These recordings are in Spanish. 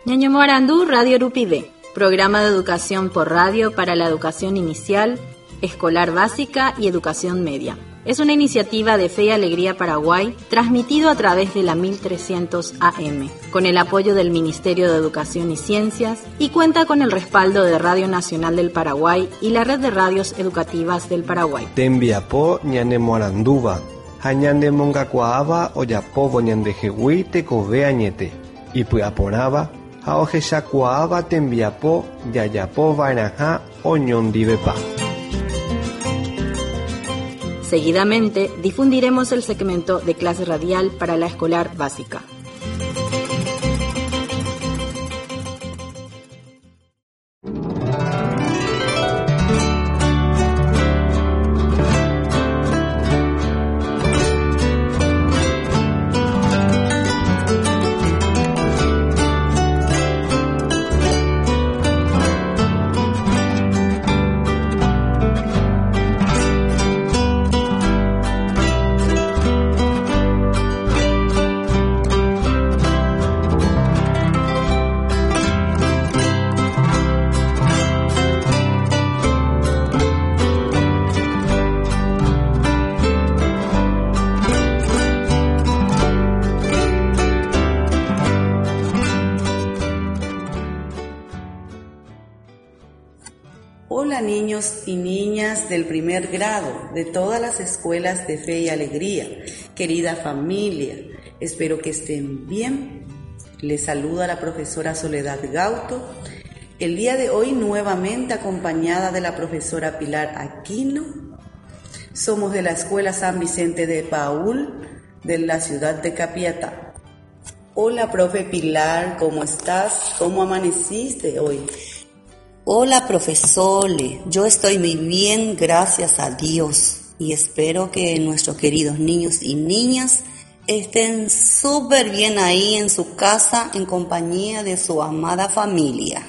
Ñaño Morandú, Radio Rupivé, programa de educación por radio para la educación inicial, escolar básica y educación media. Es una iniciativa de Fe y Alegría Paraguay, transmitido a través de la 1300 AM, con el apoyo del Ministerio de Educación y Ciencias, y cuenta con el respaldo de Radio Nacional del Paraguay y la Red de Radios Educativas del Paraguay. Tembiapo ñane Moranduba, hañande mongacuaaba oyapobo ñande jehui tekove añete, y puaporaba, haojeshacuaaba tembiapo yayapo vainaja oñondivepa. Seguidamente difundiremos el segmento de clase radial para la escolar básica. Hola niños y niñas del primer grado de todas las escuelas de Fe y Alegría, querida familia, espero que estén bien. Les saluda la profesora Soledad Gauto, el día de hoy nuevamente acompañada de la profesora Pilar Aquino. Somos de la Escuela San Vicente de Paúl, de la ciudad de Capiatá. Hola profe Pilar, ¿cómo estás? ¿Cómo amaneciste hoy? Hola profesores, yo estoy muy bien, gracias a Dios, y espero que nuestros queridos niños y niñas estén súper bien ahí en su casa en compañía de su amada familia.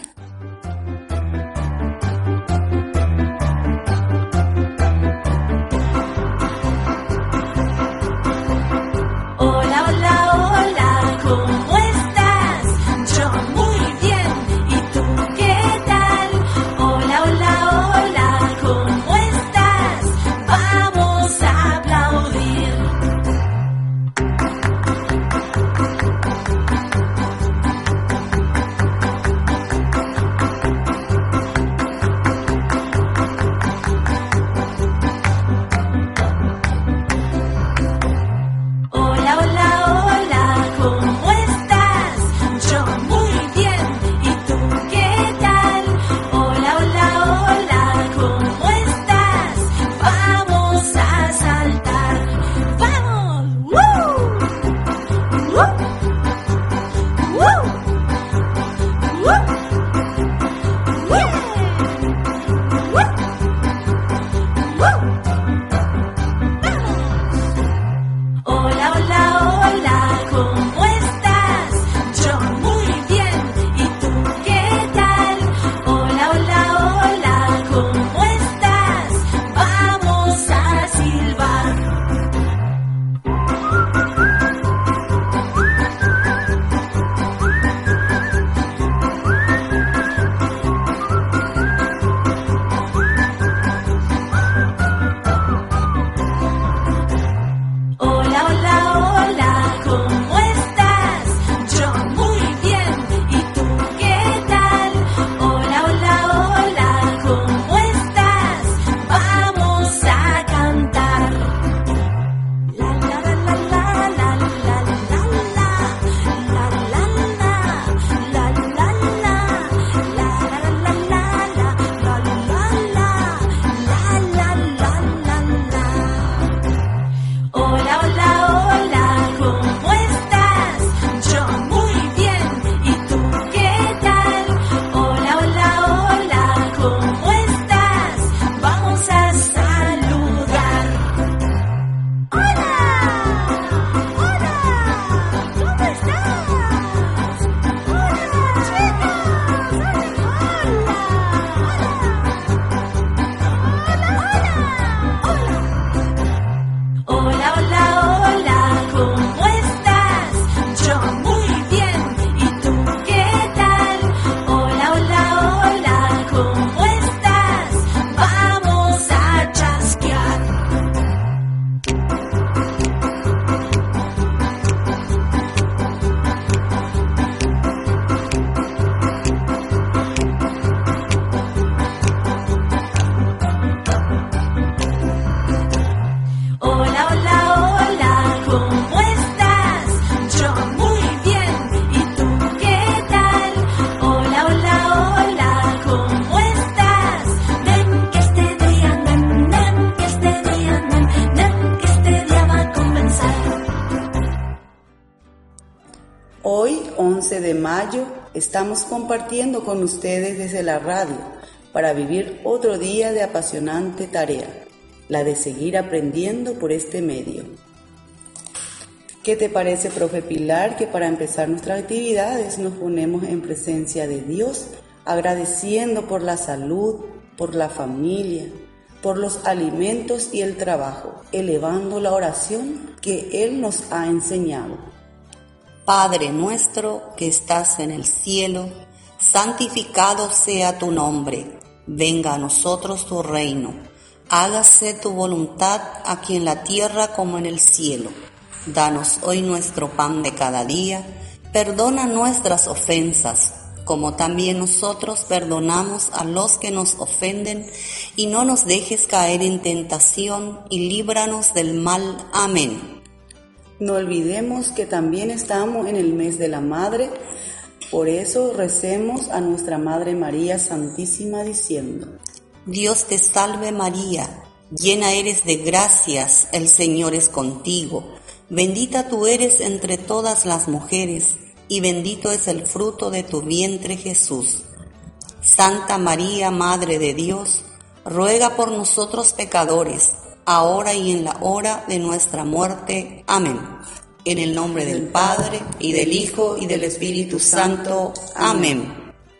11 de mayo estamos compartiendo con ustedes desde la radio para vivir otro día de apasionante tarea, la de seguir aprendiendo por este medio. ¿Qué te parece, profe Pilar, que para empezar nuestras actividades nos ponemos en presencia de Dios, agradeciendo por la salud, por la familia, por los alimentos y el trabajo, elevando la oración que Él nos ha enseñado? Padre nuestro que estás en el cielo, santificado sea tu nombre. Venga a nosotros tu reino. Hágase tu voluntad aquí en la tierra como en el cielo. Danos hoy nuestro pan de cada día. Perdona nuestras ofensas, como también nosotros perdonamos a los que nos ofenden, y no nos dejes caer en tentación, y líbranos del mal. Amén. No olvidemos que también estamos en el mes de la Madre, por eso recemos a nuestra Madre María Santísima diciendo: Dios te salve María, llena eres de gracias, el Señor es contigo. Bendita tú eres entre todas las mujeres, y bendito es el fruto de tu vientre Jesús. Santa María, Madre de Dios, ruega por nosotros pecadores, ahora y en la hora de nuestra muerte. Amén. En el nombre del Padre, y del Hijo, y del Espíritu Santo. Amén.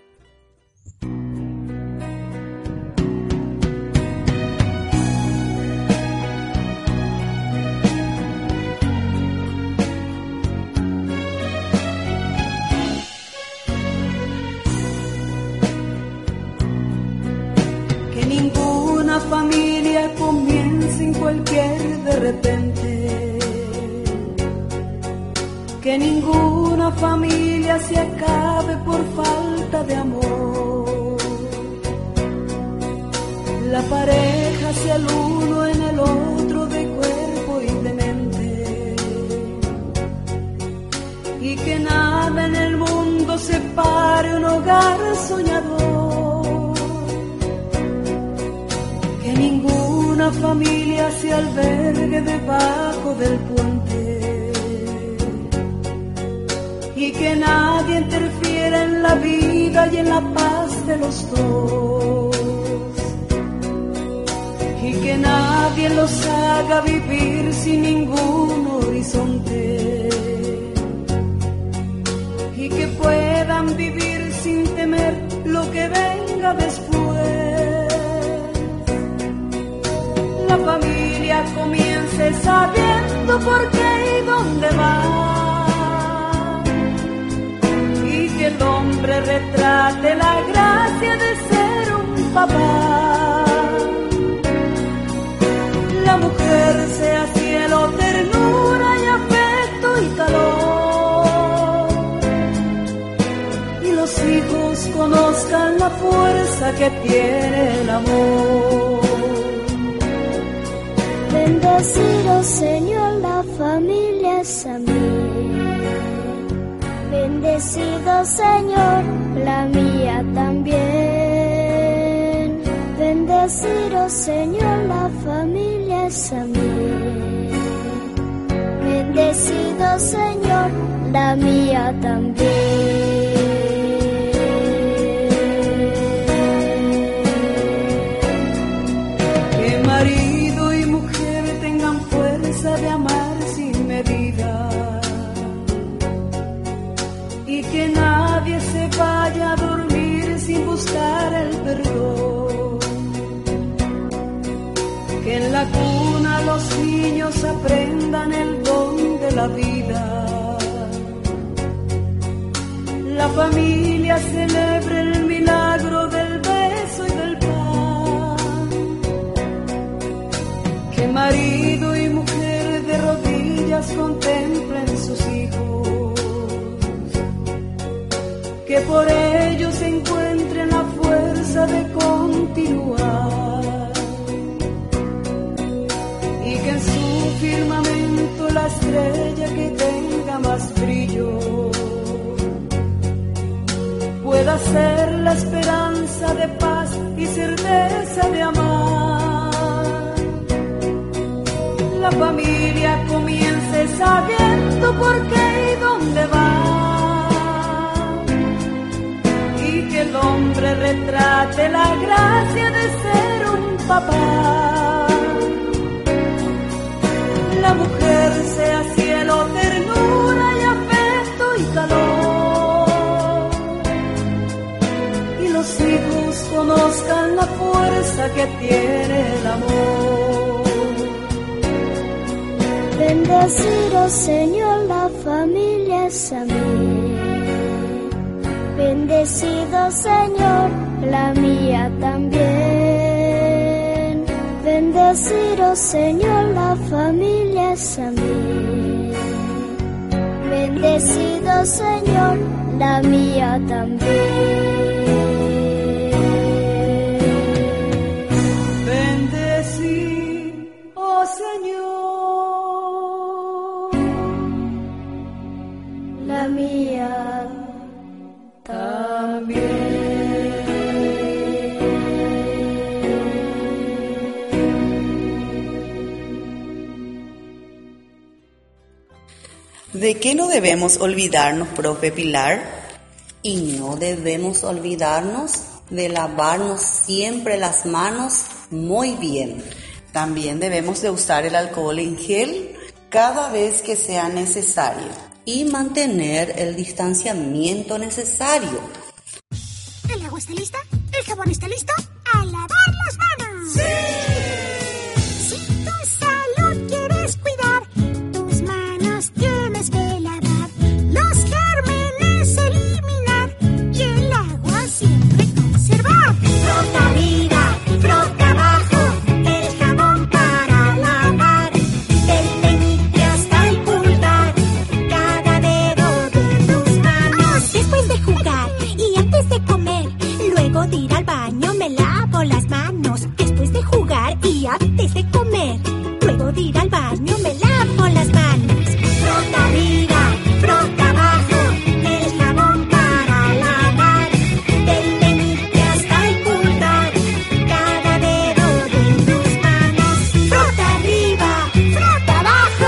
Familia comienza en cualquier de repente, que ninguna familia se acabe por falta de amor. La pareja sea el uno en el otro de cuerpo y de mente, y que nada en el mundo separe un hogar soñador. Ninguna familia se albergue debajo del puente, y que nadie interfiera en la vida y en la paz de los dos, y que nadie los haga vivir sin ningún horizonte, y que puedan vivir sin temer lo que venga después. La familia comience sabiendo por qué y dónde va, y que el hombre retrate la gracia de ser un papá. La mujer sea cielo, ternura y afecto y calor, y los hijos conozcan la fuerza que tiene el amor. Bendecido Señor, la familia es a mí. Bendecido Señor, la mía también. Bendecido Señor, la familia es a mí. Bendecido Señor, la mía también. De amar sin medida, y que nadie se vaya a dormir sin buscar el perdón, que en la cuna los niños aprendan el don de la vida, la familia celebre el milagro del beso y del pan, que marido y mujer de rodillas contemplen sus hijos, que por ellos encuentren la fuerza de continuar, y que en su firmamento la estrella que tenga más brillo pueda ser la esperanza de paz y certeza de amar. La familia comience sabiendo por qué y dónde va, siempre retrate la gracia de ser un papá. La mujer sea cielo, ternura y afecto y calor, y los hijos conozcan la fuerza que tiene el amor. Bendecido Señor, la familia es a mí. Bendecido Señor, la mía también. Bendecido Señor, la familia es a mí. Bendecido Señor, la mía también. Bendecido, oh Señor, la mía también. ¿De qué no debemos olvidarnos, profe Pilar? Y no debemos olvidarnos de lavarnos siempre las manos muy bien. También debemos de usar el alcohol en gel cada vez que sea necesario. Y mantener el distanciamiento necesario. ¿El agua está lista? ¿El jabón está listo? ¡A lavar las manos! ¡Sí! Si tu salud quieres cuidar, tus manos tienes que lavar. Los gérmenes eliminar y el agua siempre conservar. Frota arriba, frota abajo, el jabón para lavar. Del meñique hasta el pulgar, cada dedo de tus manos. Después de jugar y antes de comer, luego de ir al baño me lavo las manos. Después de jugar y antes de comer, luego de ir al baño me lavo las manos. Frota arriba, frota abajo, el jabón para lavar. Del meñique hasta el pulgar, cada dedo de tus manos. Frota arriba, frota abajo.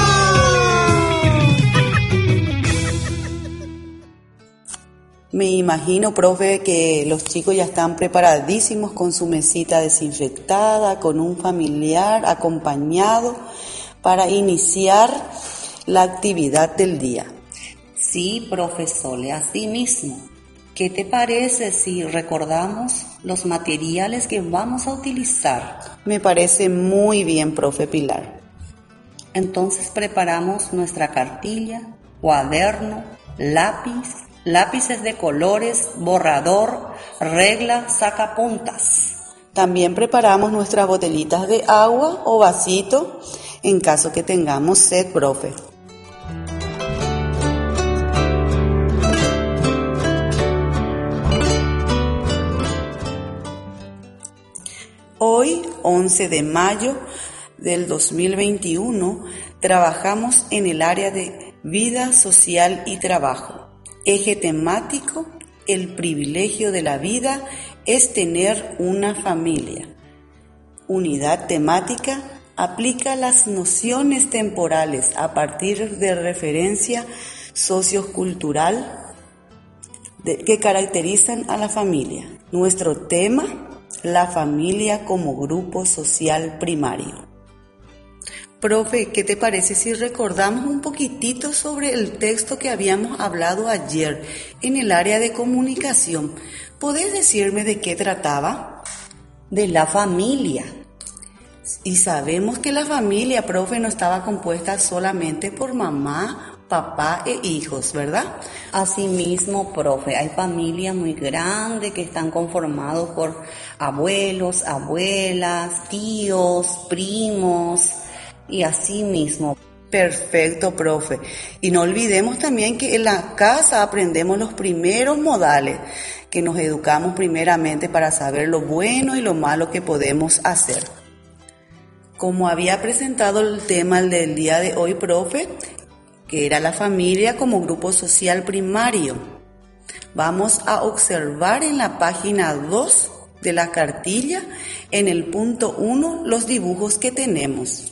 Me imagino, profe, que los chicos ya están preparadísimos con su mesita desinfectada, con un familiar acompañado para iniciar la actividad del día. Sí, profesor, así mismo. ¿Qué te parece si recordamos los materiales que vamos a utilizar? Me parece muy bien, profe Pilar. Entonces preparamos nuestra cartilla, cuaderno, lápices de colores, borrador, regla, sacapuntas. También preparamos nuestras botellitas de agua o vasito en caso que tengamos sed, profe. Hoy, 11 de mayo del 2021, trabajamos en el área de vida social y trabajo. Eje temático: el privilegio de la vida es tener una familia. Unidad temática: aplica las nociones temporales a partir de referencia sociocultural que caracterizan a la familia. Nuestro tema: la familia como grupo social primario. Profe, ¿qué te parece si recordamos un poquitito sobre el texto que habíamos hablado ayer en el área de comunicación? ¿Podés decirme de qué trataba? De la familia. Y sabemos que la familia, profe, no estaba compuesta solamente por mamá, papá e hijos, ¿verdad? Asimismo, profe, hay familias muy grandes que están conformados por abuelos, abuelas, tíos, primos y así mismo. Perfecto, profe. Y no olvidemos también que en la casa aprendemos los primeros modales, que nos educamos primeramente para saber lo bueno y lo malo que podemos hacer. Como había presentado el tema del día de hoy, profe, que era la familia como grupo social primario, vamos a observar en la página 2 de la cartilla, en el punto 1, los dibujos que tenemos.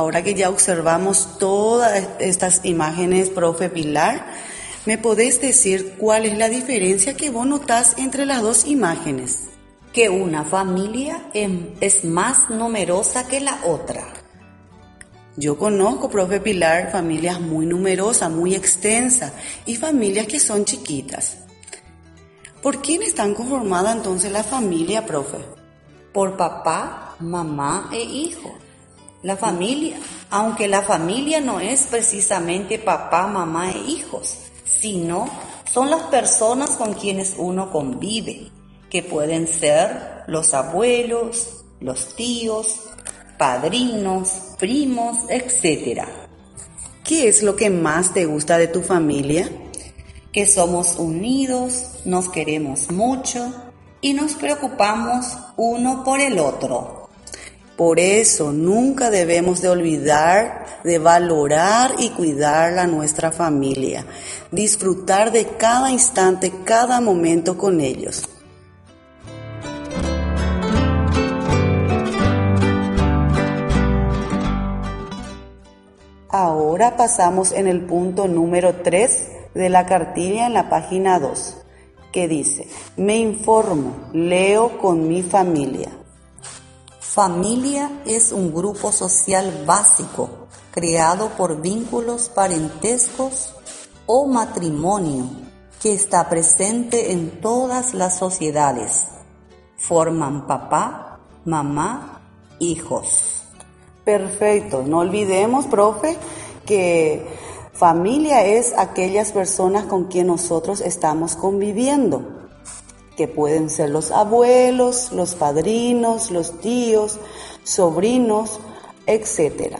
ahora que ya observamos todas estas imágenes, profe Pilar, ¿me podés decir cuál es la diferencia que vos notás entre las dos imágenes? Que una familia es más numerosa que la otra. Yo conozco, profe Pilar, familias muy numerosas, muy extensas y familias que son chiquitas. ¿Por quién están conformadas entonces la familia, profe? Por papá, mamá e hijo. La familia, aunque la familia no es precisamente papá, mamá e hijos, sino son las personas con quienes uno convive, que pueden ser los abuelos, los tíos, padrinos, primos, etc. ¿Qué es lo que más te gusta de tu familia? Que somos unidos, nos queremos mucho y nos preocupamos uno por el otro. Por eso nunca debemos de olvidar de valorar y cuidar a nuestra familia, disfrutar de cada instante, cada momento con ellos. Ahora pasamos en el punto número 3 de la cartilla en la página 2, que dice: me informo, leo con mi familia. Familia es un grupo social básico creado por vínculos parentescos o matrimonio que está presente en todas las sociedades. Forman papá, mamá, hijos. Perfecto, no olvidemos, profe, que familia es aquellas personas con quien nosotros estamos conviviendo, que pueden ser los abuelos, los padrinos, los tíos, sobrinos, etc.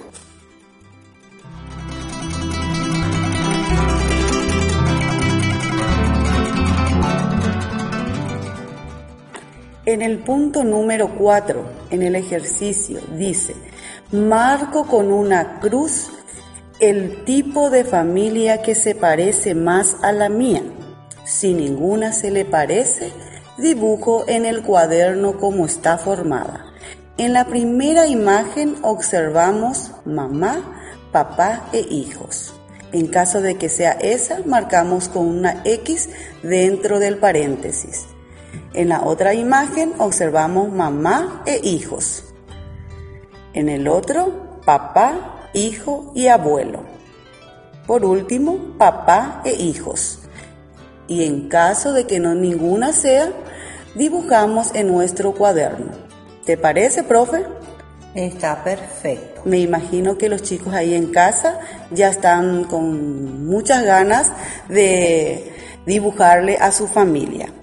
En el punto número 4, en el ejercicio, dice: marco con una cruz el tipo de familia que se parece más a la mía. Si ninguna se le parece, dibujo en el cuaderno cómo está formada. En la primera imagen observamos mamá, papá e hijos. En caso de que sea esa, marcamos con una X dentro del paréntesis. En la otra imagen observamos mamá e hijos. En el otro, papá, hijo y abuelo. Por último, papá e hijos. Y en caso de que no ninguna sea, dibujamos en nuestro cuaderno. ¿Te parece, profe? Está perfecto. Me imagino que los chicos ahí en casa ya están con muchas ganas de dibujarle a su familia.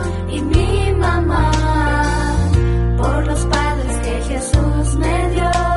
Por los padres que Jesús me dio.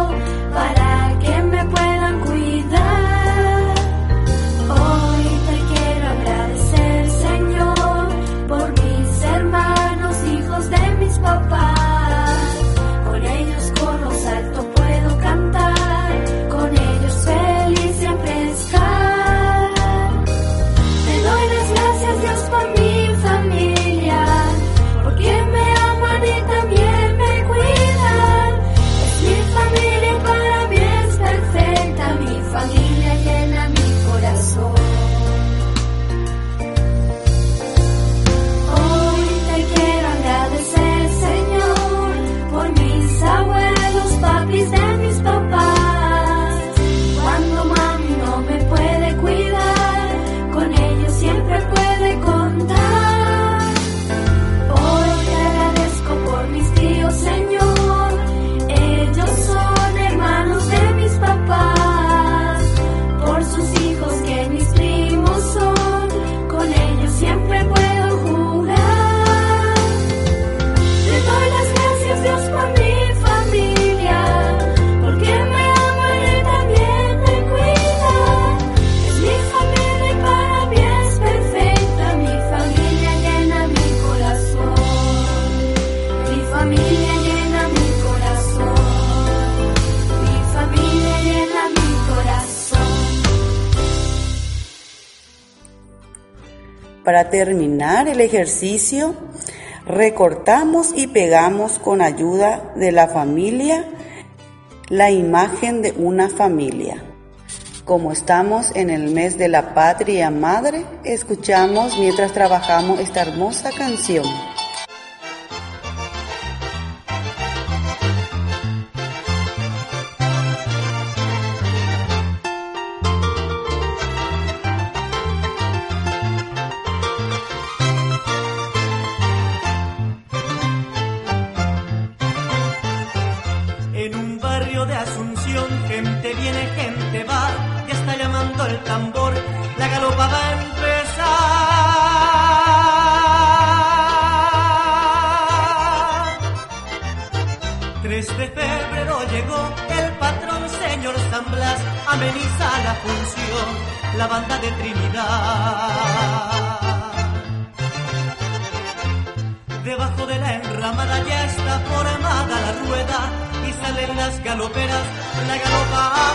Para terminar el ejercicio, recortamos y pegamos con ayuda de la familia la imagen de una familia. Como estamos en el mes de la Patria Madre, escuchamos mientras trabajamos esta hermosa canción. En un barrio de Asunción, gente viene, gente va, ya está llamando el tambor, la galopa va a empezar. 3 de febrero llegó el patrón señor San Blas, ameniza la función, la banda de Trinidad. Debajo de la enramada ya está formada la rueda y salen las galoperas, la galopa a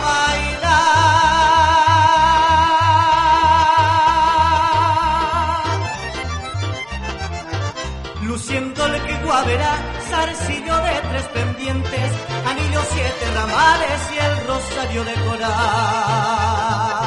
bailar. Luciendo el que guavera, zarcillo de 3 pendientes, anillos 7 ramales y el rosario de coral.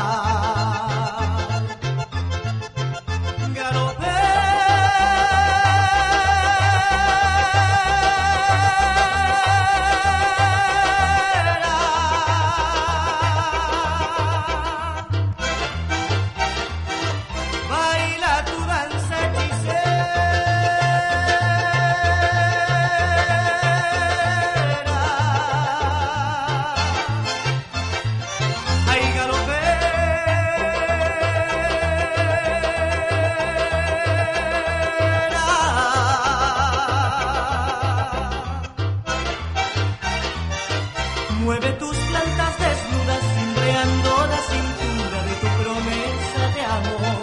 Mueve tus plantas desnudas, cimbreando la cintura de tu promesa de amor.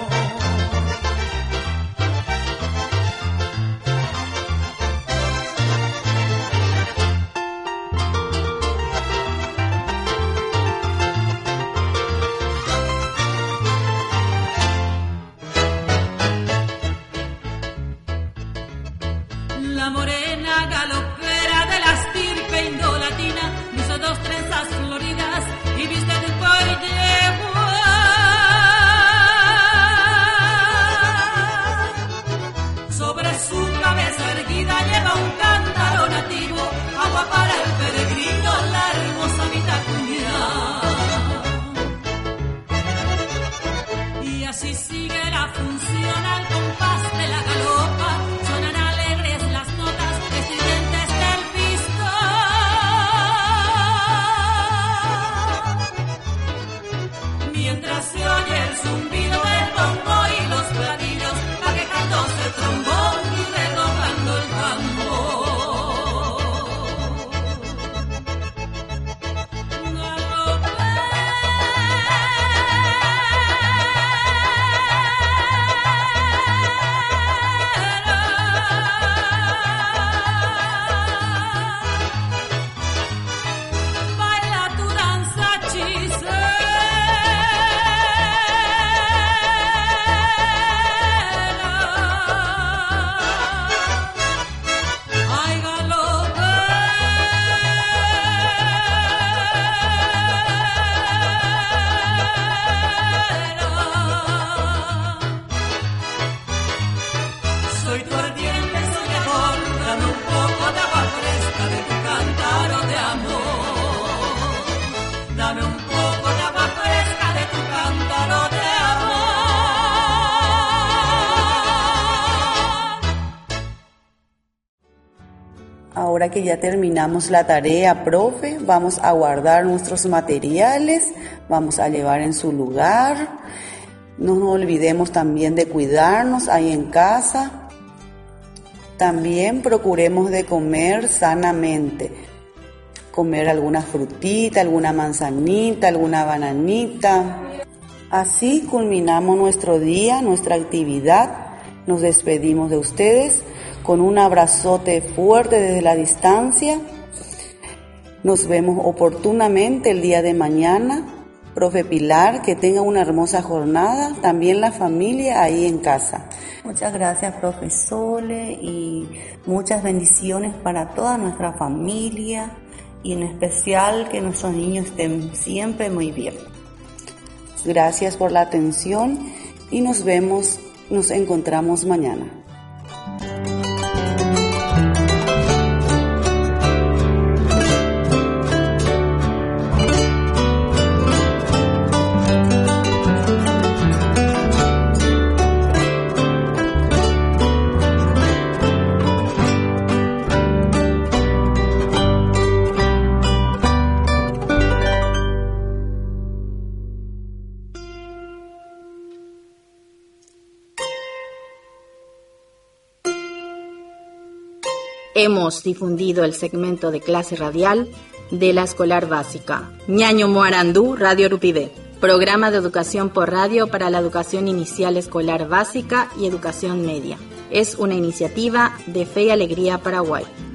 La morena galopera de la estirpe indolatina hizo 2 trenzas floridas y viste de pollego. Sobre su cabeza erguida lleva un cántaro nativo, agua para el peregrino, la hermosa vitacunidad. Y así sigue la función al compás de la galopa, sonan alegres las notas estridentes del pistón. Mientras se oye el zumbido del bongo y los platillos, aquejándose el trombón y redoblando el tambor. Baila tu danza hechicera. Ay, galopera. Soy tu ardiente soñador, dame un poco de agua fresca de tu cántaro de amor. Dame un poco de agua fresca de tu cántaro de amor. Ahora que ya terminamos la tarea, profe, vamos a guardar nuestros materiales, vamos a llevar en su lugar. No nos olvidemos también de cuidarnos ahí en casa. También procuremos de comer sanamente. Comer alguna frutita, alguna manzanita, alguna bananita. Así culminamos nuestro día, nuestra actividad. Nos despedimos de ustedes con un abrazote fuerte desde la distancia. Nos vemos oportunamente el día de mañana. Profe Pilar, que tenga una hermosa jornada, también la familia ahí en casa. Muchas gracias, profe Sole, y muchas bendiciones para toda nuestra familia, y en especial que nuestros niños estén siempre muy bien. Gracias por la atención y nos encontramos mañana. Hemos difundido el segmento de clase radial de la escolar básica Ñaño Moarandú, Radio Rupidé, programa de educación por radio para la educación inicial escolar básica y educación media. Es una iniciativa de Fe y Alegría Paraguay.